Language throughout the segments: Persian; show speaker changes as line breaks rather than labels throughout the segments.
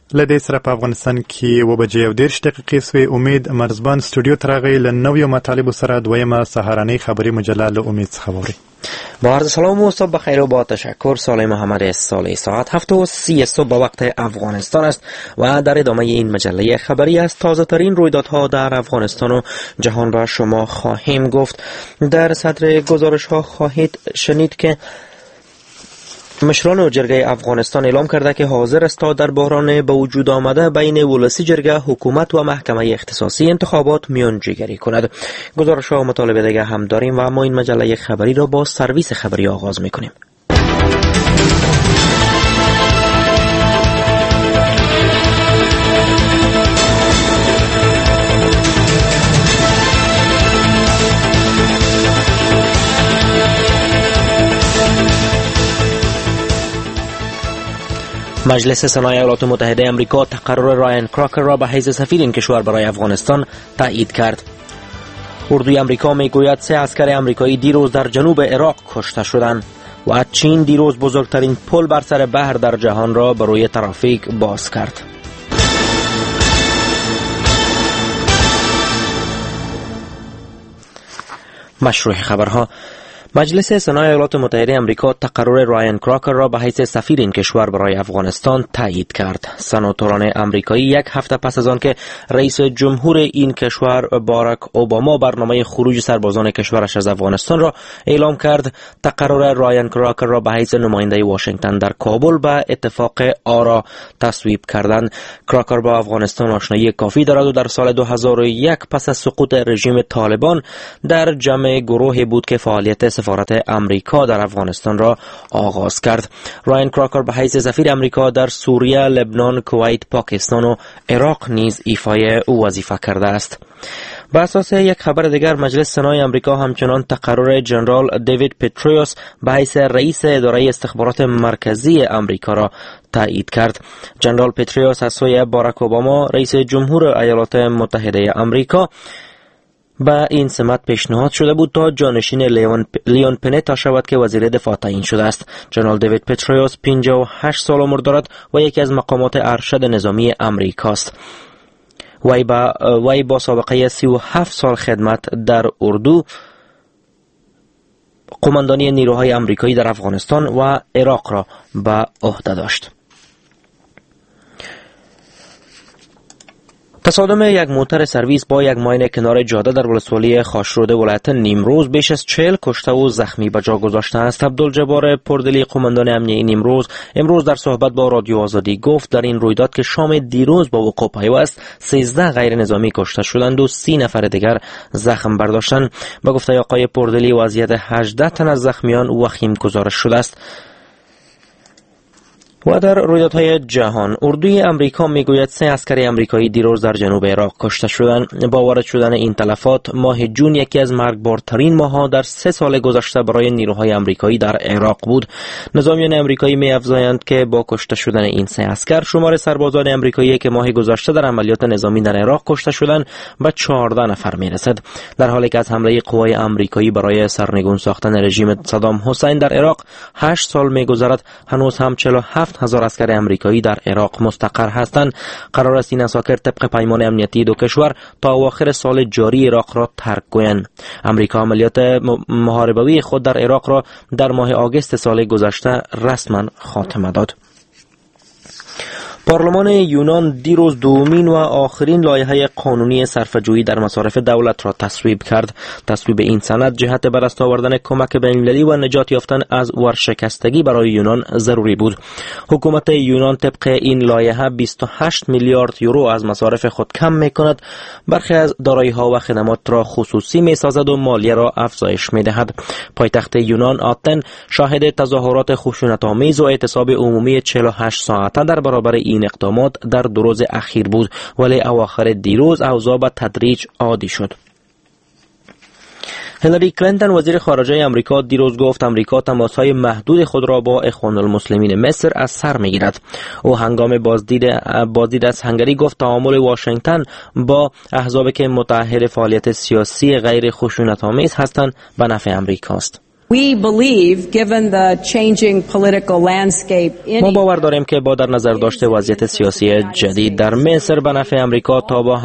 لدې سره په افغانستان کې 7:10 سوې. امید مرزبان استودیو ته راغی. له نویو مطالبو سره دویمه سهارنۍ خبری مجله له امید څخه واورئ.
با عرض سلام و صبح بخیر و با تشکر. صالح محمد صالح. ساعت 7:30 صبح به وقت افغانستان است و در ادامه این مجله خبری از تازه ترین رویدادها در افغانستان و جهان به شما خواهیم گفت. در صدر گزارش ها خواهید شنید که مشران جرگه افغانستان اعلام کرده که حاضر است تا در بحران به وجود آمده بین ولسی جرگه، حکومت و محکمه اختصاصی انتخابات میانجیگری کند. گزارش ها و مطالب دیگه هم داریم و ما این مجله خبری را با سرویس خبری آغاز میکنیم. مجلس سنای ایالات متحده آمریکا تقرر رایان کراکر را به حیث سفیر این کشور برای افغانستان تایید کرد. اردوی آمریکا میگوید 3 عسکر آمریکایی دیروز در جنوب عراق کشته شدند و چین دیروز بزرگترین پل بر سر بحر در جهان را برای ترافیک باز کرد. مشروع خبرها. مجلس سنای ایالات متحده آمریکا تقرر رایان کراکر را به حیث سفیر این کشور برای افغانستان تایید کرد. سناتوران آمریکایی یک هفته پس از آن که رئیس جمهور این کشور باراک اوباما برنامه خروج سربازان کشورش از افغانستان را اعلام کرد، تقرر رایان کراکر را به حیث نماینده واشنگتن در کابل به اتفاق آرا تصویب کردند. کراکر با افغانستان آشنایی کافی دارد و در سال 2001 پس از سقوط رژیم طالبان در جمع گروهی بود که فعالیت سفارت امریکا در افغانستان را آغاز کرد. رایان کراکر به حیث سفیر امریکا در سوریه، لبنان، کویت، پاکستان و عراق نیز ایفای وظیفه کرده است. بر اساس یک خبر دیگر، مجلس سنای آمریکا همچنان تقرر جنرال دیوید پتریوس به حیث رئیس اداره استخبارات مرکزی آمریکا را تایید کرد. جنرال پتریوس از سوی باراک اوباما رئیس جمهور ایالات متحده آمریکا با این سمت پیشنهاد شده بود تا جانشین لیون پنتا شود که وزیر دفاع تعیین شده است. جنرال دیوید پتریوس 58 سال عمر دارد و یکی از مقامات ارشد نظامی امریکاست. وی با سابقه 37 سال خدمت در اردو، قماندانی نیروهای امریکایی در افغانستان و عراق را به عهده داشت. تصادم یک موتر سرویس با یک ماین کنار جاده در ولسوالی خاشرود ولایت نیمروز بیش از 40 کشته و زخمی به جا گذاشته است. عبدالجبار پردلی، قماندان امنیه نیمروز، امروز در صحبت با رادیو آزادی گفت در این رویداد که شام دیروز با وقوع پیوست 13 غیر نظامی کشته شدند و 30 نفر دیگر زخم برداشتند. به گفته آقای پردلی وضعیت 18 تن از زخمیان وخیم گزارش شده است. و در رویدادهای جهان، اردوی آمریکا میگوید 3 عسکر آمریکایی دیروز در جنوب عراق کشته شدند. با وارد شدن این تلفات، ماه جون یکی از مرگبارترین ماه‌ها در 3 سال گذشته برای نیروهای آمریکایی در عراق بود. نظامیان آمریکایی می‌افزایند که با کشته شدن این 3 عسکر، شمار سربازان آمریکایی که ماه گذشته در عملیات نظامی در عراق کشته شدند به 14 نفر میرسد. در حالی که از حمله قوای آمریکایی برای سرنگون ساختن رژیم صدام حسین در عراق 8 سال می‌گذرد، هنوز هم 47,000 عسکر آمریکایی در عراق مستقر هستند. قرار است این عساکر طبق پیمان امنیتی دو کشور تا اواخر سال جاری عراق را ترک کنند. امریکا عملیات محاربوی خود در عراق را در ماه آگوست سال گذشته رسما خاتمه داد. پارلمان یونان دیروز دومین و آخرین لایحه قانونی صرفه‌جویی در مصارف دولت را تصویب کرد. تصویب این سند جهت به دست آوردن کمک بین‌المللی و نجات یافتن از ورشکستگی برای یونان ضروری بود. حکومت یونان طبق این لایحه 28 میلیارد یورو از مصارف خود کم می‌کند، برخی از دارایی‌ها و خدمات را خصوصی می‌سازد و مالیه را افزایش می‌دهد. پایتخت یونان آتن شاهد تظاهرات خشونت‌آمیز و اعتصاب عمومی 48 ساعته در برابر این اقدامات در 2 روز اخیر بود، ولی اواخر دیروز اوضاع به تدریج عادی شد. هیلاری کلینتون وزیر خارجه آمریکا دیروز گفت آمریکا تماس‌های محدود خود را با اخوان المسلمین مصر از سر می‌گیرد. او هنگام بازدید از هنگری گفت تعامل واشنگتن با احزابی که متأهل فعالیت سیاسی غیر خشونت‌آمیز هستند به نفع آمریکاست. ما باور داریم که با در نظر داشته وضعیت سیاسی جدید در مصر به نفع امریکا تا با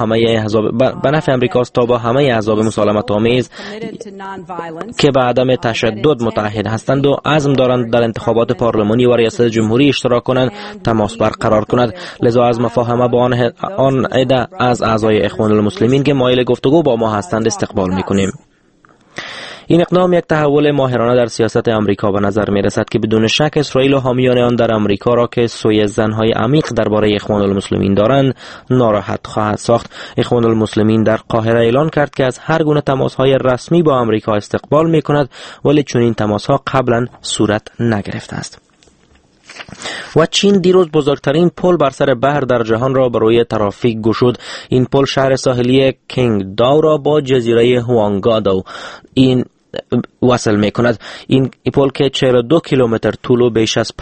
همه احزاب مسالمت آمیز که به عدم تشدد متعهد هستند و عزم دارند در انتخابات پارلمانی و ریاست جمهوری اشتراک کنند تماس برقرار کند. لذا از مفاهمه با آن عده از اعضای اخوان المسلمین که مایل گفتگو با ما هستند استقبال می‌کنیم. این اقدام یک تحول ماهرانه در سیاست امریکا به نظر می رسد که بدون شک اسرائیل و حامیان آن در امریکا را که سوی زنهای عمیق درباره اخوان المسلمین دارند ناراحت خواهد ساخت. اخوان المسلمین در قاهره اعلان کرد که از هر گونه تماس‌های رسمی با امریکا استقبال می کند، ولی چون این تماس‌ها قبلا صورت نگرفته است. و چین دیروز بزرگترین پل بر سر بحر در جهان را برای ترافیک گشود. این پل شهر ساحلی کینگ داو را با جزیره هوانگادو وصل می کند. این پل که 42 کیلومتر طول و بیش از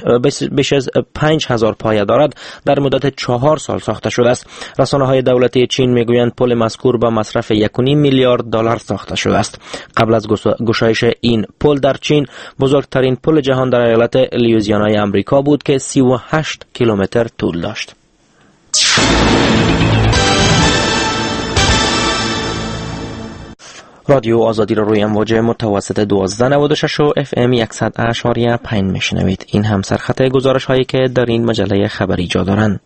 5000 پایه دارد در مدت 4 سال ساخته شده است. رسانه های دولتی چین می گویند پل مذکور به مصرف 1.5 میلیارد دلار ساخته شده است. قبل از گشایش این پل در چین بزرگترین پل جهان در ایالت لوئیزیانای امریکا بود که 38 کیلومتر طول داشت. رادیو آزادی را روی امواج متوسط 1296 و FM 100.5 میشنوید. این هم سرخط گزارش هایی که در این مجله خبری جا دارند.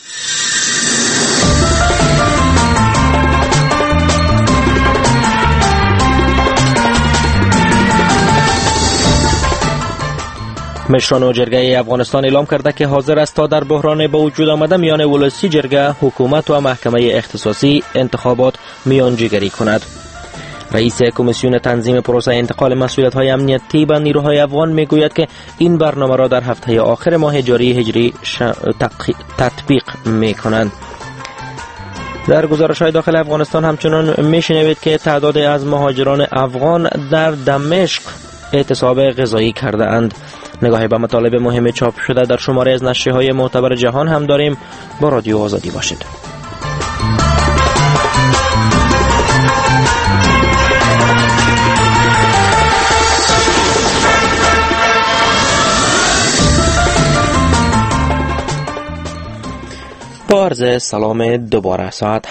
مشران جرگه افغانستان اعلام کرده که حاضر است تا در بحران به وجود آمده میان ولسی جرگه، حکومت و محکمه اختصاصی انتخابات میانجیگری کند. رئیس کمیسیون تنظیم پروسه انتقال مسئولیت‌های امنیتی به نیروهای افغان میگوید که این برنامه را در هفته آخر ماه جاری هجری تطبیق می‌کنند. در گزارش‌های داخل افغانستان همچنان می‌شنوید که تعداد از مهاجران افغان در دمشق اعتصاب غذایی کرده اند. نگاهی به مطالب مهم چاپ شده در شماره از نشریه‌های معتبر جهان هم داریم. با رادیو آزادی باشید. با عرض سلام دوباره، ساعت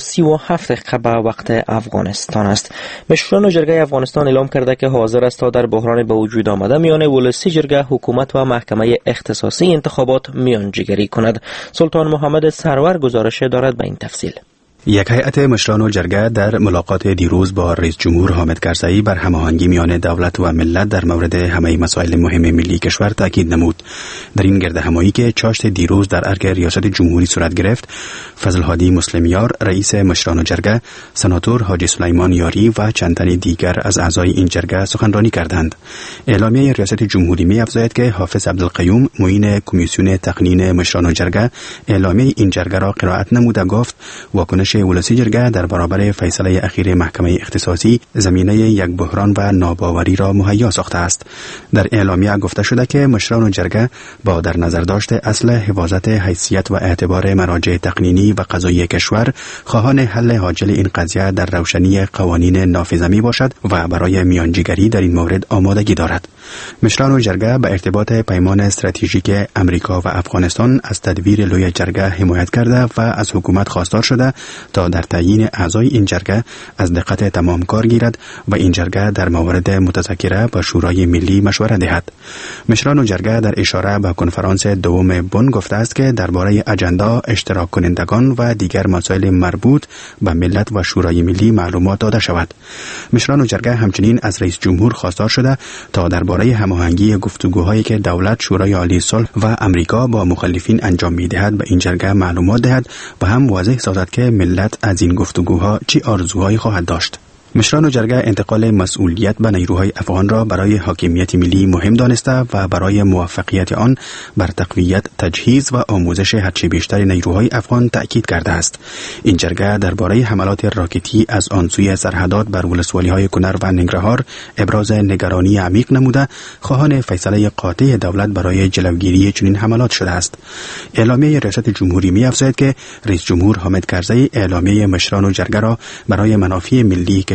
7:37 به وقت افغانستان است. مشران جرگه افغانستان اعلام کرده که حاضر است تا در بحران به وجود آمده میان ولسی جرگه، حکومت و محکمه اختصاصی انتخابات میانجیگری کند. سلطان محمد سرور گزارش دارد به این تفصیل.
یک هیئت مشران جرگه در ملاقات دیروز با رئیس جمهور حامد کرزی بر هماهنگی میان دولت و ملت در مورد همه مسائل مهم ملی کشور تاکید نمود. در این گرد همایی که چاشت دیروز در ارگ ریاست جمهوری صورت گرفت، فضل هادی مسلمیار رئیس مشران جرگه، سناتور حاجی سلیمان یاری و چند تن دیگر از اعضای این جرگه سخنرانی کردند. اعلامیه ریاست جمهوری می‌افزاید که حافظ عبدالقیوم معین کمیسیون تقنین مشران جرگه اعلامیه این جرگه را قرائت نموده گفت واکنش ولسی جرگه در برابر فیصله اخیر محکمه اختصاصی زمینه یک بحران و ناباوری را مهیا ساخته است. در اعلامیه گفته شده که مشران جرگه با در نظر داشت اصل حفاظت حیثیت و اعتبار مراجع تقنینی و قضایی کشور خواهان حل عاجل این قضیه در روشنی قوانین نافذه می باشد و برای میانجیگری در این مورد آمادگی دارد. مشران جرگه به ارتباط پیمان استراتژیک امریکا و افغانستان از تدبیر لوی جرگه حمایت کرده و از حکومت خواستار شده تا در تعیین اعضای این جرگه از دقت تمام کار گیرد و این جرگه در موارد متذکره با شورای ملی مشوره دهد. مشران جرگه در اشاره به کنفرانس دوم بن گفته است که درباره اجندا، اشتراک کنندگان و دیگر مسائل مربوط به ملت و شورای ملی معلومات داده شود. مشران جرگه همچنین از رئیس جمهور خواستار شده تا درباره هماهنگی گفتگوهایی که دولت، شورای عالی صلح و امریکا با مخالفین انجام می‌دهد به این جرگه معلومات دهد و هم واضح سازد که ملت از این گفتگوها چی آرزوهایی خواهد داشت. مشران جرگه انتقال مسئولیت به نیروهای افغان را برای حاکمیت ملی مهم دانسته و برای موفقیت آن بر تقویت، تجهیز و آموزش هرچه بیشتر نیروهای افغان تأکید کرده است. این جرگه درباره حملات راکتی از آن سوی سرحدات بر ولسوالی‌های کنر و ننگرهار ابراز نگرانی عمیق نموده خواهان فیصله قاطع دولت برای جلوگیری چنین حملات شده است. اعلامیه ریاست جمهوری می‌افزاید که رئیس جمهور حامد کرزی اعلامیه مشران جرگه را برای منافع ملی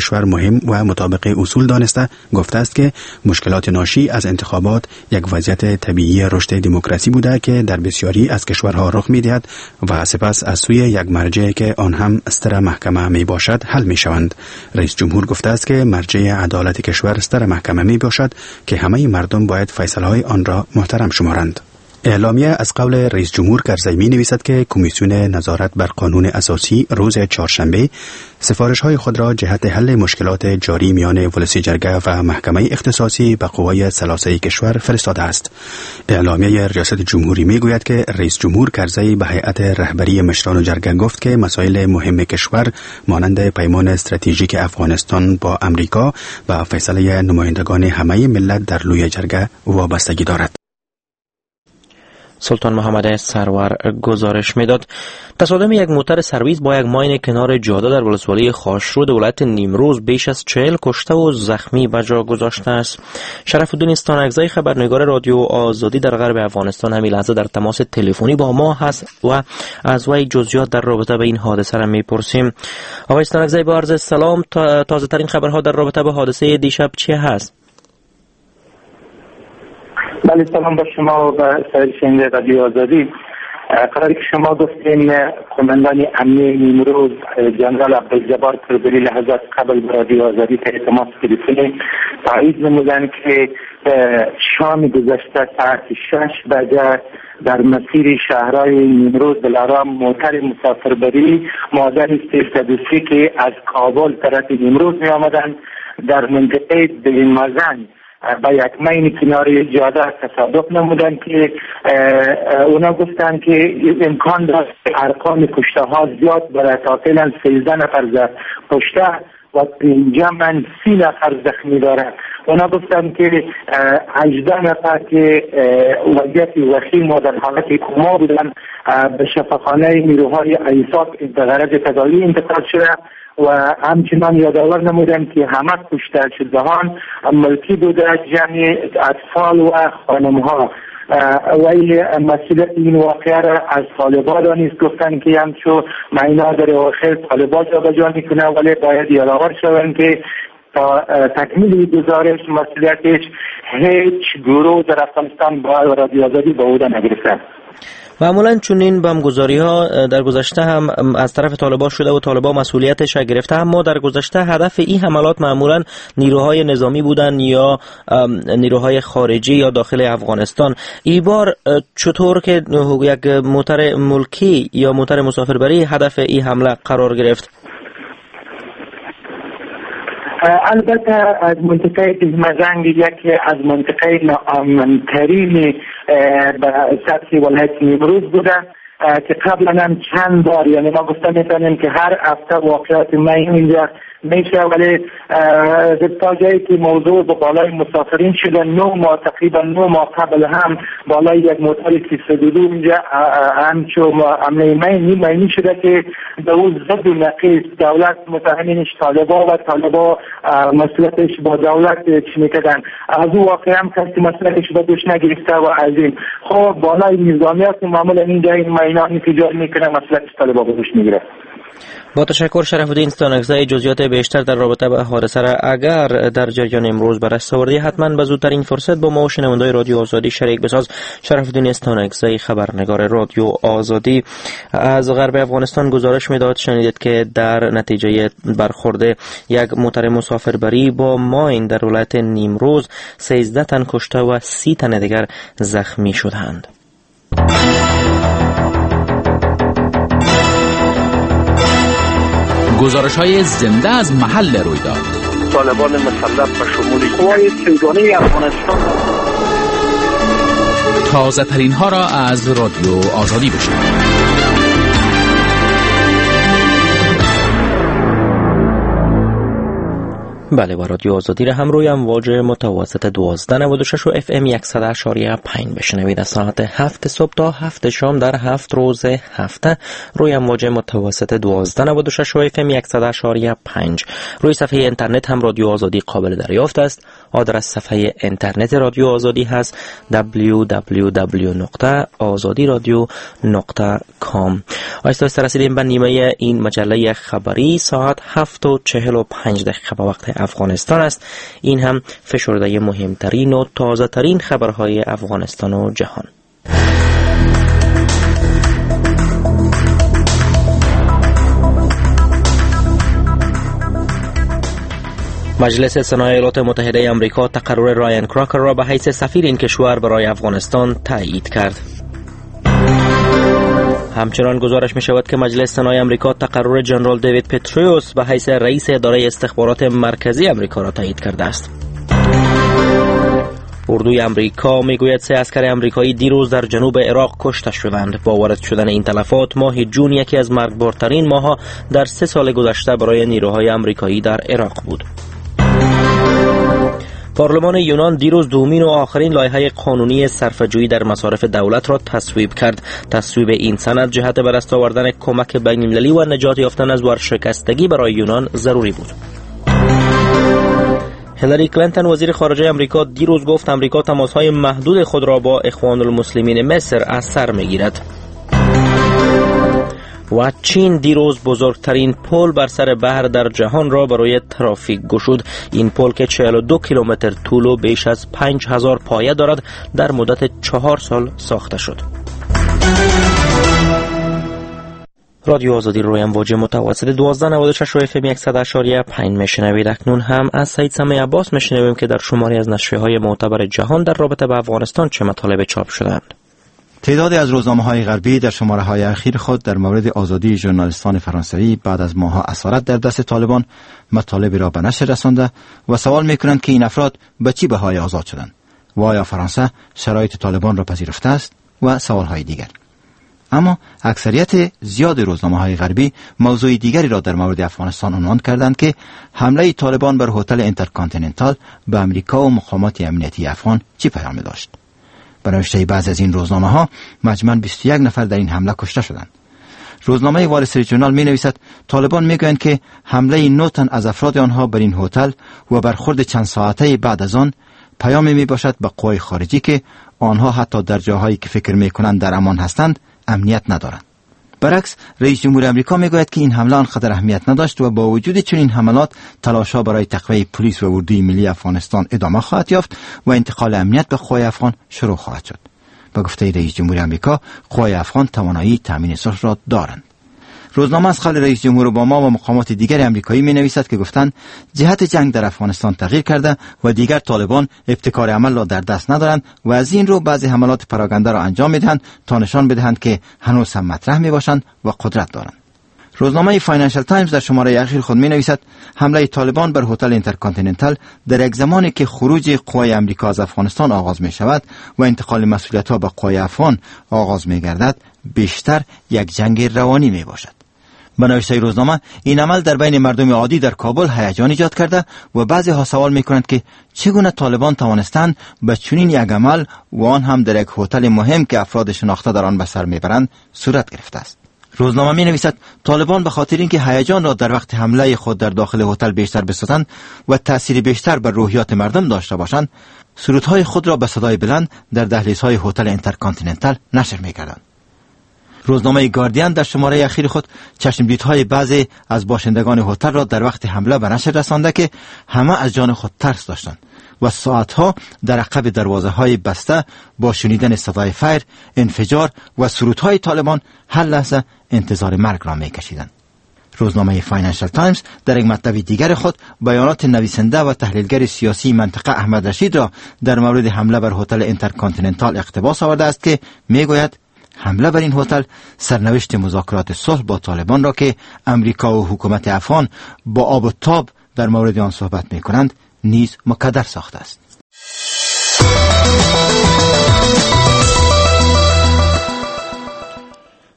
کشور مهم و مطابق اصول دانسته گفته است که مشکلات ناشی از انتخابات یک وضعیت طبیعی رشد دموکراسی بوده که در بسیاری از کشورها رخ می‌دهد و سپس از سوی یک مرجع که آن هم ستر محکمه می باشد حل می شوند. رئیس جمهور گفته است که مرجع عدالت کشور ستر محکمه می باشد که همه مردم باید فیصله‌های آن را محترم شمارند. اعلامیه از قول رئیس جمهور کرزی می نویسد که کمیسیون نظارت بر قانون اساسی روز چهارشنبه سفارش‌های خود را جهت حل مشکلات جاری میان ولسی جرگه و محکمه اختصاصی به قوای ثلاثه کشور فرستاده است. اعلامیه ریاست جمهوری می گوید که رئیس جمهور کرزی به هیئت رهبری مشران جرگه گفت که مسائل مهم کشور مانند پیمان استراتژیک افغانستان با امریکا و فیصله نمایندگان همه ملت در لوی جرگه وابستگی دارد.
سلطان محمد سرور گزارش میداد. تصادم یک موتر سرویس با یک ماین کنار جاده در ولسوالی خاشرود ولایت نیمروز بیش از 40 کشته و زخمی به جا گذاشته است. شرف الدین استانکزی خبرنگار رادیو آزادی در غرب افغانستان همین لحظه در تماس تلفنی با ما هست و از وی جزئیات در رابطه به این حادثه را میپرسیم. آقای استانکزی با عرض سلام، تازه ترین خبرها در رابطه به حادثه دیشب چی هست؟
بله، سلام با شما و به سایر شنونده رادیو آزادی. قراری که شما گفتین قماندان امنیه نیمروز جنرال عبدالجبار کربلی لحظات قبل به رادیو آزادی تماس تلفنی تایید نمودند که شام گذشته ساعت 6 بجه در مسیر شهرهای نیمروز دلارام موتر مسافربری مادر 303 که از کابل طرف نیمروز می آمدند در منطقه دلمزن با یک مین کنار جاده تصادف نمودند که اونا گفتند که امکان داشت ارقام کشته ها زیاد برای تا فعلا 13 نفر کشته و 30 نفر زخمی دارد. اونا گفتند که 18 نفر که وضعیت وخیم و در حالت کما بودند به شفاخانه نیروهای ایساف به غرض تداوی انتقال شده و همچنان یادآور نمودند که همه کشته شدگان ملکی بوده، جمعی اطفال و خانمها. وی مسئولیت این واقعه را از طالبان دانست، گفتند که همچون معینا در آخر طالبان را بجا میکنه، ولی باید یادآور شوند که تا تکمیل گزارش مسئولیتش هیچ گروه در افغانستان با رادیو آزادی به عهده نگرفته.
معمولا چنین بمبگذاری ها در گذشته هم از طرف طالبان شده و طالبان مسئولیتش گرفته، اما در گذشته هدف این حملات معمولا نیروهای نظامی بودن یا نیروهای خارجی یا داخل افغانستان. این بار چطور که یک موتر ملکی یا موتر مسافربری هدف این حمله قرار گرفت؟
البته از منطقه دلمزنگ یکی از منطقه ناامن‌ترین به سطح ولایت نیمروز بوده که قبلا هم چند بار، یعنی ما گفته میتونیم که هر هفته واقعات مهم اینجا میشه، ولی تا جایی که موضوع به بالای مسافرین شده، 9 ماه قبل هم بالای یک موتر 302 اینجا همچون عمله مینی شده که به اون ضد و نقیص دولت متهمینش طالبا و طالبا مسئولیتش با دولت چی میکردن. از اون واقعا هم کسی مسئولیتش با دوش نگرفته و از این خب بالای نظامیات معمولا اینجا این مینا انفجار میکنه، مسئولیتش طالبا با دوش میگیره.
با تشکر شرف الدین استانکزی. جزئیات بیشتر در رابطه با حادثه را اگر در جریان امروز بررسی آوردی حتما به زودترین فرصت با ما و شنونده‌های رادیو آزادی شریک بساز. شرف الدین استانکزی خبرنگار رادیو آزادی از غرب افغانستان گزارش میداد. شنیدید که در نتیجه برخورد یک موتر مسافربری با ماین در ولایت نیمروز 13 تن کشته و 30 تن دیگر زخمی شدند.
گزارش‌های زنده از محل رویداد.
طالبان مسلح به شمول قوای سیگانه افغانستان.
تازه ترین ها را از رادیو آزادی بشنوید.
بله، و رادیو آزادی را هم روی امواج متوسط 1296 و FM 100.5 بشنوید. از ساعت 7 صبح تا 7 شام در 7 روز هفته روی امواج متوسط 1296 و FM 100.5. روی صفحه اینترنت هم رادیو آزادی قابل دریافت است. آدرس صفحه اینترنت رادیو آزادی هست www.azadiradio.com. آیسته رسیدیم به نیمه این مجله خبری. ساعت 7:45 به وقت افغانستان است. این هم فشرده مهمترین و تازه ترین خبرهای افغانستان و جهان. مجلس سنای ایالات متحده آمریکا تقرر رایان کراکر را به حیث سفیر این کشور برای افغانستان تایید کرد. همچنان گزارش می شود که مجلس سنای آمریکا تقرر جنرال دیوید پتریوس به حیث رئیس اداره استخبارات مرکزی آمریکا را تایید کرده است. اردوی آمریکا میگوید 3 عسکر آمریکایی دیروز در جنوب عراق کشته شدند. با وارد شدن این تلفات ماه جون یکی از مرگبارترین ماه‌ها در 3 سال گذشته برای نیروهای آمریکایی در عراق بود. پارلمان یونان دیروز دومین و آخرین لایحه قانونی صرفه‌جویی در مصارف دولت را تصویب کرد. تصویب این سند جهت به دست آوردن کمک بین‌المللی و نجات یافتن از ورشکستگی برای یونان ضروری بود. هیلاری کلینتون وزیر خارجه آمریکا دیروز گفت آمریکا تماس‌های محدود خود را با اخوان المسلمین مصر از سر می‌گیرد. و چین دیروز بزرگترین پل بر سر بحر در جهان را برای ترافیک گشود. این پل که 42 کیلومتر طول و بیش از 5000 پایه دارد در مدت 4 سال ساخته شد. رادیو آزادی روی امواج متوسط 1296 و FM 100.5 میشنوید. اکنون هم از سید سمیع عباس میشنویم که در شماری از نشریه‌های معتبر جهان در رابطه با افغانستان چه مطالب چاپ شدند.
تعدادی از روزنامه‌های غربی در شماره‌های اخیر خود در مورد آزادی ژورنالیستان فرانسوی بعد از ماه‌ها اسارت در دست طالبان مطالبی را به نشر رسانده و سوال می‌کنند که این افراد به چه بهای آزاد شدند و آیا فرانسه شرایط طالبان را پذیرفته است و سوال‌های دیگر. اما اکثریت زیاد روزنامه‌های غربی موضوع دیگری را در مورد افغانستان عنوان کردند که حمله طالبان بر هتل اینترکانتیننتال به امریکا و مقامات امنیتی افغان چه پیامی داشت. به نوشته بعضی از این روزنامه‌ها مجموعاً 21 نفر در این حمله کشته شدند. روزنامه وال استریت ژورنال می‌نویسد طالبان می‌گویند که حمله 9 تن از افراد آنها بر این هتل و برخورد چند ساعته بعد از آن پیامی میباشد به قوای خارجی که آنها حتی در جاهایی که فکر می‌کنند در امان هستند امنیت ندارند. برعکس رئیس جمهور آمریکا میگوید که این حمله آنقدر اهمیت نداشت و با وجود چنین حملات تلاش‌ها برای تقویت پلیس و اردوی ملی افغانستان ادامه خواهد یافت و انتقال امنیت به قوای افغان شروع خواهد شد. به گفته رئیس جمهور آمریکا قوای افغان توانایی تامین صلح را دارند. روزنامه از قبل رئیس جمهور اوباما و مقامات دیگر آمریکایی می‌نویسد که گفتند جهت جنگ در افغانستان تغییر کرده و دیگر طالبان ابتکار عمل را در دست ندارند و از این رو بعضی حملات پراگنده را انجام می‌دهند تا نشان بدهند که هنوز هم مطرح می‌باشند و قدرت دارند. روزنامه فاینانشل تایمز در شماره اخیر خود می‌نویسد حمله طالبان بر هتل اینترکانتیننتال در یک زمانی که خروج قوای آمریکا از افغانستان آغاز می‌شود و انتقال مسئولیت‌ها به قوای افغان آغاز می‌گردد بیشتر یک جنگ روانی می‌باشد. به نوشته روزنامه این عمل در بین مردم عادی در کابل هیجان ایجاد کرده و بعضی ها سوال می‌کنند که چگونه طالبان توانستند به چنین یک عمل و آن هم در یک هتل مهم که افراد شناخته در آن به سر میبرند صورت گرفته است. روزنامه می‌نویسد طالبان به خاطر اینکه هیجان را در وقت حمله خود در داخل هتل بیشتر بسازند و تأثیر بیشتر بر روحیات مردم داشته باشند سرودهای خود را به صدای بلند در دهلیزهای هتل اینترکانتیننتال نشر می‌کردند. روزنامه گاردین در شماره اخیر خود چشمدیدهای بعضی از باشندگان هتل را در وقت حمله به نشر رسانده که همه از جان خود ترس داشتند و ساعتها در عقب دروازه‌های بسته با شنیدن صدای فایر، انفجار و سرودهای طالبان هر لحظه انتظار مرگ را می‌کشیدند. روزنامه فاینانشل تایمز در یک مطلب دیگر خود بیانات نویسنده و تحلیلگر سیاسی منطقه احمد رشید را در مورد حمله بر هتل اینترکانتیننتال اقتباس آورده است که میگوید حمله بر این هتل سرنوشت مذاکرات صلح با طالبان را که امریکا و حکومت افغان با آب و تاب در مورد آن صحبت می‌کنند نیز مکدر ساخته است.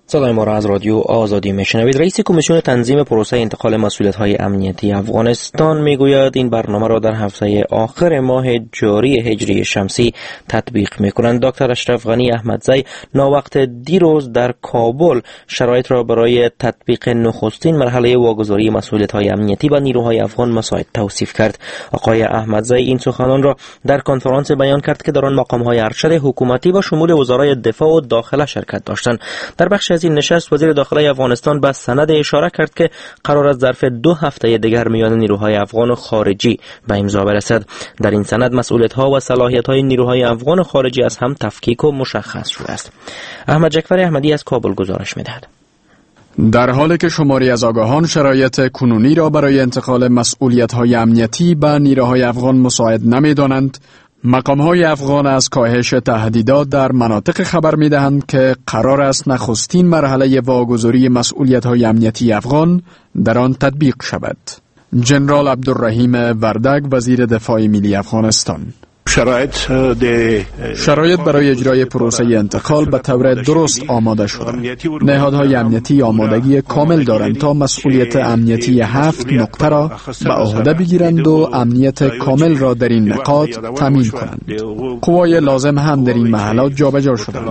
صدای ما را از رادیو آزادی میشنوید. رئیس کمیسیون تنظیم پروسه انتقال مسئولیت‌های امنیتی افغانستان میگوید این برنامه را در هفته آخر ماه جاری هجری شمسی تطبیق میکنند. دکتر اشرف غنی احمدزی ناوقت دیروز در کابل شرایط را برای تطبیق نخستین مرحله واگذاری مسئولیت‌های امنیتی به نیروهای افغان مساعد توصیف کرد. آقای احمدزی این سخنان را در کنفرانس بیان کرد که در آن مقام‌های ارشد حکومتی و شمول وزرای دفاع و داخله شرکت داشتند. در بخش از این نشست وزیر داخله افغانستان به سند اشاره کرد که قرار است ظرف 2 هفته دیگر میان نیروهای افغان و خارجی به امضا برسد. در این سند مسئولیت‌ها و صلاحیت‌های نیروهای افغان و خارجی از هم تفکیک و مشخص شده است. احمد جعفر احمدی از کابل گزارش می‌دهد.
در حالی که شماری از آگاهان شرایط کنونی را برای انتقال مسئولیت‌های امنیتی به نیروهای افغان مساعد نمی‌دانند، مقام‌های افغان از کاهش تهدیدات در مناطق خبر می‌دهند که قرار است نخستین مرحله واگذاری مسئولیت‌های امنیتی افغان در آن تطبیق شود. جنرال عبدالرحیم وردگ وزیر دفاع ملی افغانستان: شرایط برای اجرای پروسه انتقال به طور درست آماده شده. نهادهای امنیتی آمادگی کامل دارند تا مسئولیت امنیتی 7 نقطه را به عهده بگیرند و امنیت کامل را در این نقاط تامین کنند. قوای لازم هم در این محلات جابجا شدند.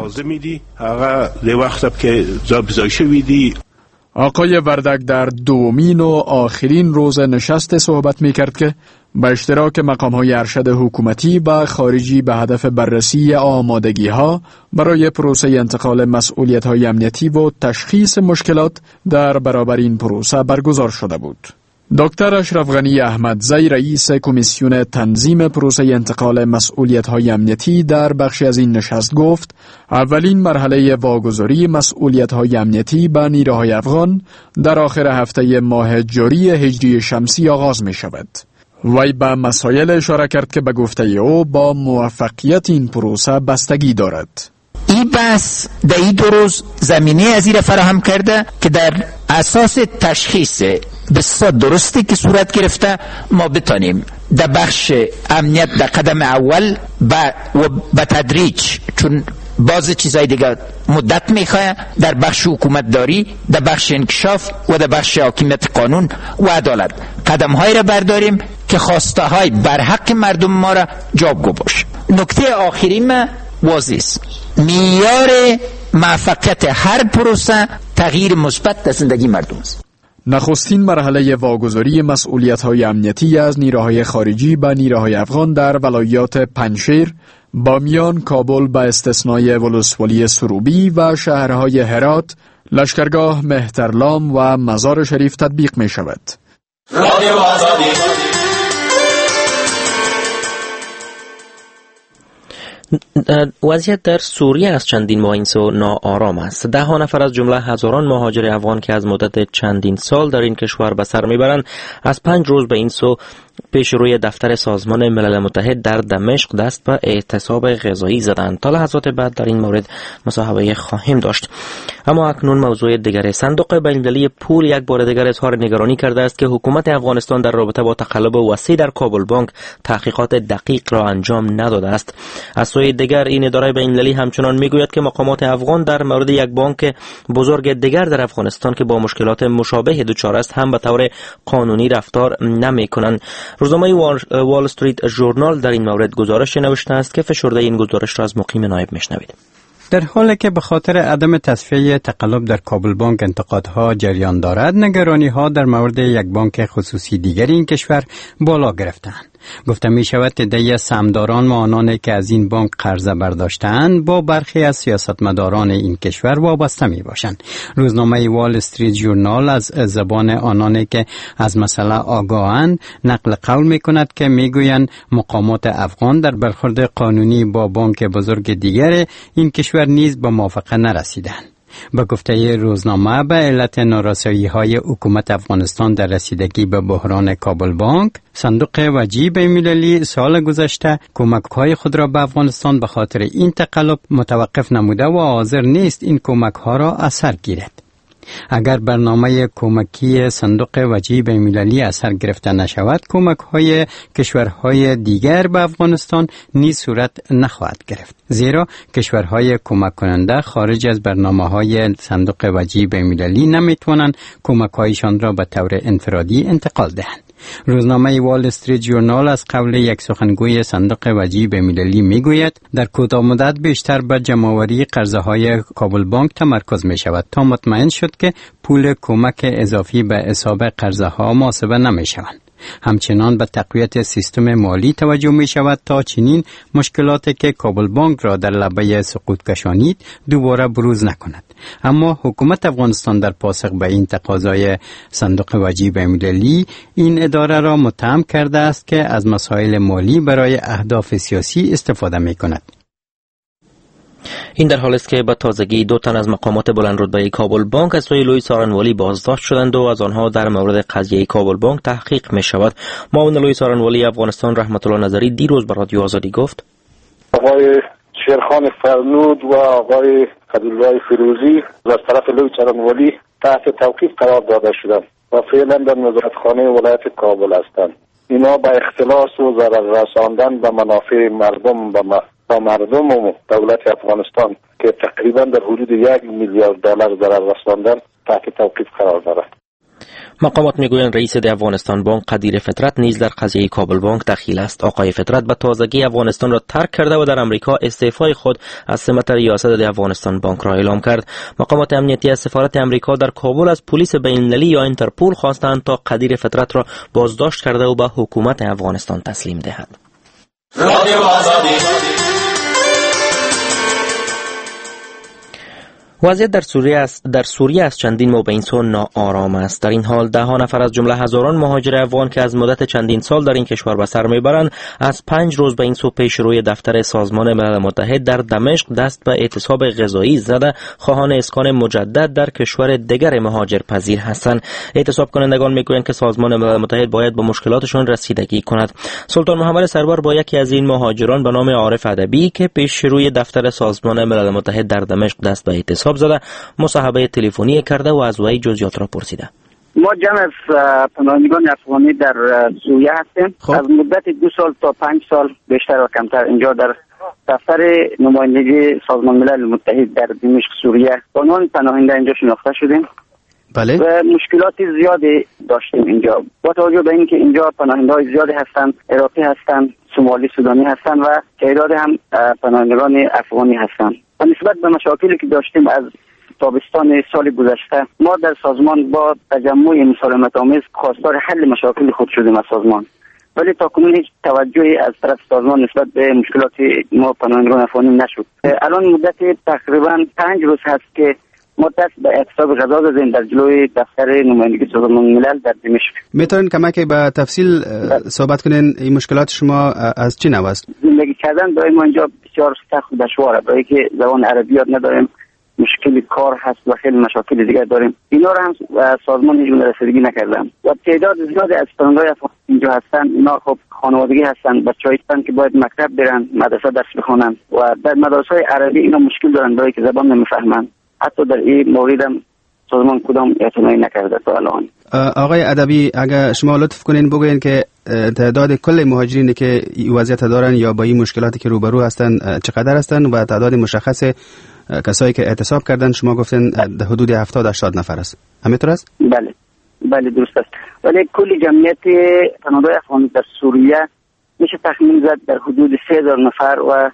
آقای وردگ در دومین و آخرین روز نشست صحبت می کرد که با اشتراک مقام‌های ارشد حکومتی و خارجی به هدف بررسی آمادگی‌ها برای پروسه انتقال مسئولیت‌های امنیتی و تشخیص مشکلات در برابر این پروسه برگزار شده بود. دکتر اشرف غنی احمدزی رئیس کمیسیون تنظیم پروسه انتقال مسئولیت‌های امنیتی در بخشی از این نشست گفت اولین مرحله واگذاری مسئولیت‌های امنیتی به نیروهای افغان در آخر هفته ماه جاری هجری شمسی آغاز می‌شود. وی به مسائل اشاره کرد که به گفته او با موفقیت این پروسه بستگی دارد.
این بحث در این 2 روز زمینه از این فراهم کرده که در اساس تشخیص بسیار درستی که صورت گرفته ما بتانیم در بخش امنیت در قدم اول و به تدریج، چون بعضی چیزای دیگه مدت میخواه، در بخش حکومت داری، در بخش انکشاف و در بخش حاکمیت قانون و عدالت قدم‌های را برداریم که خواسته های بر حق مردم ما را جوابگو باشه. نکته آخری ما واضح است: معیار موفقیت هر پروسه تغییر مثبت در زندگی مردم است.
نخستین مرحله واگذاری مسئولیت‌های امنیتی از نیروهای خارجی به نیروهای افغان در ولایات پنجشیر، بامیان، کابل به استثنای ولسوالی سروبی و شهرهای هرات، لشکرگاه، مهترلام و مزار شریف تطبیق می شود. رادیو آزادی.
وضعیت در سوریه از چندین ماه این سو ناآرام است. 10 نفر از جمله هزاران مهاجر افغان که از مدت چندین سال در این کشور به سر میبرند از 5 روز به این سو پیش روی دفتر سازمان ملل متحد در دمشق دست به اعتصاب غذایی زدند. تا لحظات بعد در این مورد مصاحبه خواهیم داشت. اما اکنون موضوع دیگر: صندوق بین‌المللی پول یک بار دیگر اظهار نگرانی کرده است که حکومت افغانستان در رابطه با تقلب وسیع در کابل بانک تحقیقات دقیق را انجام نداده است. از سوی دیگر این اداره بین‌المللی همچنان میگوید که مقامات افغان در مورد یک بانک بزرگ دیگر در افغانستان که با مشکلات مشابه دچار است هم به طور قانونی رفتار نمی‌کنند. روزنامه وال استریت ژورنال در این مورد گزارش نوشته است که فشرده این گزارش را از مقیم نایب میشنوید.
در حالی که به خاطر عدم تصفیه تقلب در کابل بانک انتقادها جریان دارد، نگرانی‌ها در مورد یک بانک خصوصی دیگر این کشور بالا گرفتند. گفته می شود تعداد سهامداران و آنانی که از این بانک قرضه برداشتند با برخی از سیاستمداران این کشور وابسته می باشند. روزنامه وال استریت ژورنال از زبان آنانی که از مسئله آگاهند نقل قول می کند که می گویند مقامات افغان در برخورد قانونی با بانک بزرگ دیگر این کشور نیز به موافقه نرسیدند. با گفته روزنامه به علت نارسایی‌های حکومت افغانستان در رسیدگی به بحران کابل بانک، صندوق وجیه بین‌المللی سال گذشته کمک‌های خود را به افغانستان به خاطر این تقلب متوقف نموده و حاضر نیست این کمک‌ها را اثر گیرد. اگر برنامه کمکی صندوق وجیه بین‌المللی اثر گرفته نشود، کمک‌های کشورهای دیگر به افغانستان نیز صورت نخواهد گرفت، زیرا کشورهای کمک کننده خارج از برنامه‌های صندوق وجیه بین‌المللی نمی‌توانند کمک‌هایشان را به طور انفرادی انتقال دهند. روزنامه وال استریت ژورنال از قول یک سخنگوی صندوق وجیه بین‌المللی میگوید در کوتاه مدت بیشتر به جمع‌آوری قرضه‌های کابل بانک تمرکز می شود تا مطمئن شد که پول کمک اضافی به حساب قرضه‌ها محاسبه نمی شوند. همچنان به تقویت سیستم مالی توجه می شود تا چنین مشکلاتی که کابل بانک را در لبه سقوط کشانید دوباره بروز نکند. اما حکومت افغانستان در پاسخ به این تقاضای صندوق وجیه بین‌المللی این اداره را متهم کرده است که از مسائل مالی برای اهداف سیاسی استفاده می کند.
این در حالی است که به تازگی 2 تن از مقامات بلندرتبه کابل بانک از سوی لوی سارنوالی بازداشت شدند و از آنها در مورد قضیه کابل بانک تحقیق می شود. معاون لوی سارنوالی افغانستان رحمت الله نظری دیروز به رادیو آزادی گفت:
آقای شیرخان فرنود و آقای عبدالله فیروزی از طرف لوی سارنوالی تحت توقیف قرار داده شدند و فعلا در نظارتخانه ولایت کابل هستند. اینا به اختلاس و ضرر رساندن به منافع مردم با مردم و دولت افغانستان که تقریبا در حدود 1 میلیارد دلار ضرر رساندن تحت توقیف قرار دارد.
مقامات میگویند رئیس ده افغانستان بانک قدیر فطرت نیز در قضیه کابل بانک دخیل است. آقای فطرت به تازگی افغانستان را ترک کرده و در امریکا استعفای خود از سمت ریاست ده افغانستان بانک را اعلام کرد. مقامات امنیتی از سفارت امریکا در کابل از پلیس بین‌المللی یا اینترپول خواستند تا قدیر فطرت را بازداشت کرده و به حکومت افغانستان تسلیم دهد. رادیو آزادی. وضعیت در سوریه از چندین ماه به این سو ناآرام است. در این حال 10 نفر از جمله هزاران مهاجر افغان که از مدت چندین سال در این کشور به سر میبرند از 5 روز به این سو پیش روی دفتر سازمان ملل متحد در دمشق دست به اعتصاب غذایی زده خواهان اسکان مجدد در کشور دیگر مهاجر پذیر هستند. اعتصاب کنندگان میگویند که سازمان ملل متحد باید به مشکلاتشان رسیدگی کند. سلطان محمد سرور با یکی از این مهاجران به نام عارف ادبی که پیش روی دفتر سازمان ملل متحد در دمشق دست به اعتصاب زده مصاحبه تلفنی کرده و از وی جزئیات را پرسیده.
ما جمع از پناهندگان افغانی در سوریه هستیم. از مدت 2 سال تا 5 سال بیشتر و کمتر اینجا در دفتر نمایندگی سازمان ملل متحد در دمشق سوریه به عنوان پناهنده اینجا شناخته شدیم.
بله.
و مشکلات زیادی داشتیم اینجا با توجه به اینکه اینجا پناهنده‌های زیادی هستند، عراقی هستند، سومالی سودانی هستند و تعداد هم پناهندگان افغانی هستند. و نسبت به مشاکلی که داشتیم از تابستان سال گذشته ما در سازمان با تجمع مسالمت‌آمیز خواستار حل مشاکل خود شدیم از سازمان، ولی تا کنون هیچ توجهی از طرف سازمان نسبت به مشکلات ما پناهندگان افغانی نشد. الان مدت تقریبا 5 روز هست که ما دست به اعتصاب غذا زدیم در جلوی دفتر نمایندگی سازمان ملل در دمشق.
میتونین کمکی به تفصیل صحبت کنین این مشکلات شما از چی نوع است؟
زندگی کردن برای ما اینجا بسیار سخت و دشواره، برای که زبان عربی یاد نداریم، مشکل کار هست و خیلی مشاکل دیگر داریم. اینا رو هم سازمان هیچ گونه رسیدگی نکردن و تعداد زیادی از پناهندگان اینجا هستن. اینا خب خانوادگی هستن، بچه‌ای هستن که باید مکتب برن، مدرسه درس بخونن و در مدارس‌های عربی اینا مشکل دارن برای که زبان نمیفهمن. حتی در این مورد هم سازمان کدام اعتنایی نکرده تا الان.
آقای ادبی اگر شما لطف کنین بگوین که تعداد کل مهاجرینی که این وضعیت دارن یا با این مشکلاتی که روبرو هستن چقدر هستن و تعداد مشخص کسایی که اعتصاب کردن شما گفتن در حدود 70-80 نفر است. همینطور است؟
بله درست است. ولی کل جمعیت پناهندگان افغان در سوریه میشه تخمین زد در حدود 3000 نفر و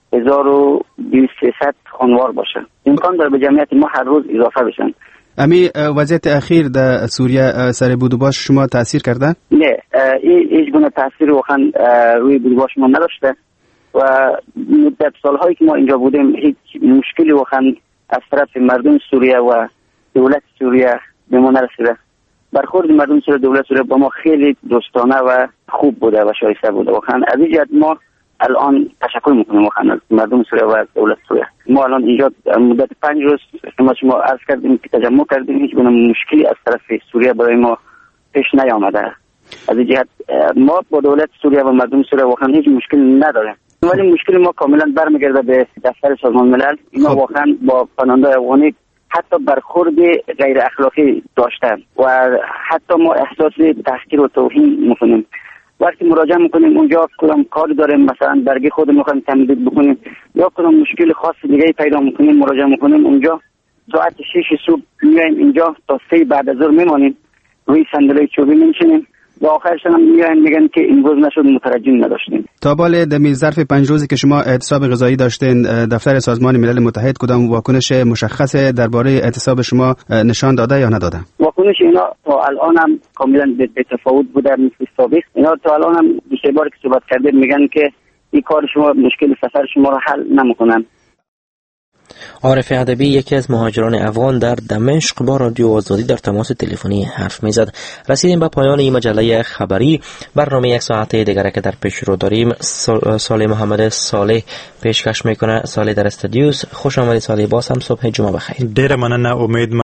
1200 خانوار باشه. امکان داره به جمعیت ما هر روز اضافه بشن.
امی وضعیت اخیر در سوریه سر بود و باش شما تاثیر کرده؟
نه، هیچ گونه تاثیر واقعا روی بود و باش ما نداشته و مدت سالهایی که ما اینجا بودیم هیچ مشکلی واقعا از طرف مردم سوریه و دولت سوریه به ما نرسیده. برخورد مردم سوریه دولت سوریه با ما خیلی دوستانه و خوب بوده و شایسته بوده. واقعا از این جهت ما الان تشکر میکنیم واقعا از مردم سوریه و دولت سوریه. ما الان اینجا مدت 5 روز شما عرض کردیم که تجمع کردیم، هیچ گونه مشکلی از طرف سوریه برای ما پیش نیامده. از این جهت ما با دولت سوریه و مردم سوریه واقعا هیچ مشکلی نداریم. ولی مشکل ما کاملا برمیگرده به دفتر سازمان ملل. اینا واقعا با پناهندگان افغانی حتی برخورد غیر اخلاقی داشتن و حتی ما احساس تحقیر و توهین میکنیم. وقتی مراجعه میکنیم اونجا کدام کار داریم، مثلا برگه خود میخوایم تمدید بکنیم یا کدام مشکل خاص دیگه پیدا میکنیم، مراجعه میکنیم اونجا ساعت 6 صبح میایم اینجا تا 3 بعد از ظهر میمانیم، روی صندلی چوبی میشینیم و آخرش هم میگن که این روز نشد، مترجم نداشتیم.
تا بال دمی ظرف 5 روزی که شما اعتصاب غذایی داشتین، دفتر سازمان ملل متحد کدام واکنش مشخص درباره اعتصاب شما نشان داده یا نداده؟
واکنش اینا تا الان هم کاملا به تفاوت بوده مثل سابق. اینا تا الان هم بیشتر بار که صحبت کردیم میگن که این کار شما مشکل سفر شما رو حل نمیکنن.
عارف ادبی یکی از مهاجران افغان در دمشق با رادیو آزادی در تماس تلفنی حرف میزد. رسیدیم به پایان این مجله خبری. برنامه یک ساعته دیگر که در پیش رو داریم صالح محمد صالح پیشکش میکنه. صالح در استودیوس. خوش آمدید صالح، باز هم صبح جمعه بخیر.
ډیره مننه. امید